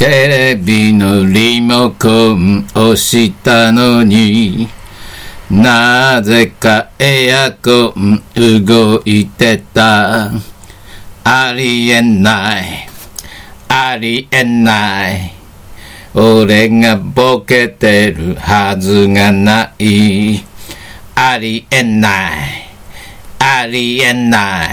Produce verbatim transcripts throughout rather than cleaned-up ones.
テレビのリモコン押したのになぜかエアコン動いてた。ありえないありえない、俺がボケてるはずがない。ありえないありえない、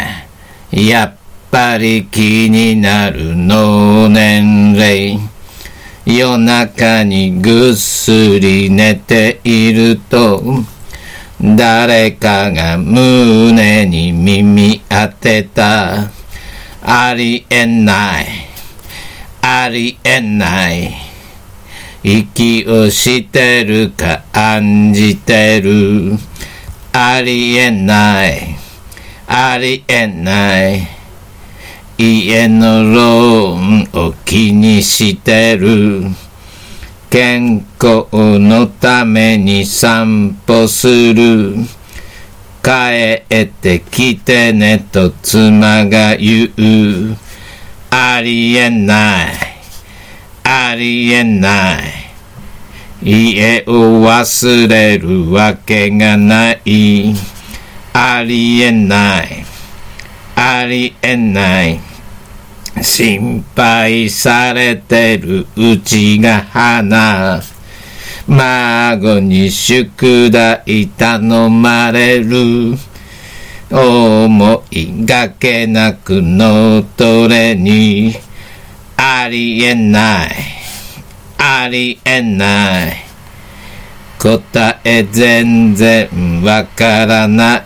やっぱり気になるの年齢。夜中にぐっすり寝ていると誰かが胸に耳当てた。ありえないありえない、息をしてるか案じてる。ありえないありえない、家のローンを気にしてる。健康のために散歩する。帰ってきてねと妻が言う。ありえないありえない、家を忘れるわけがない。ありえないありえない、心配されてるうちが花。孫に宿題頼まれる。思いがけなく脳トレに。ありえないありえない、答え全然わからない。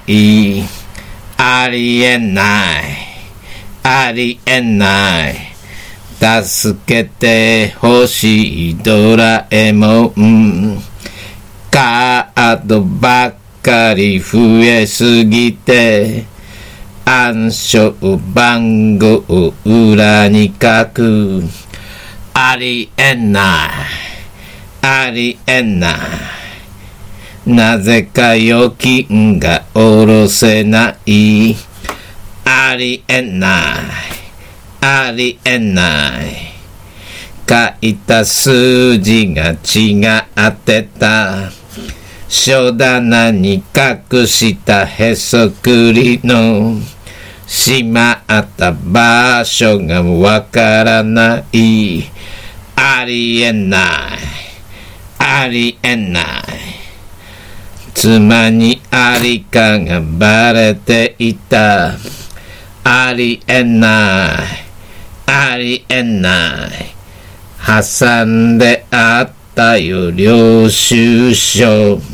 ありえないありえない、助けてほしいドラえもん。カードばっかり増えすぎて暗証番号を裏に書く。ありえないありえない、なぜか預金が下ろせない。ありえないありえない、書いた数字が違ってた。書棚に隠したへそくりのしまった場所がわからない。ありえないありえない、妻にありかがバレていた。ありえないありえない、挟んであったよ領収書。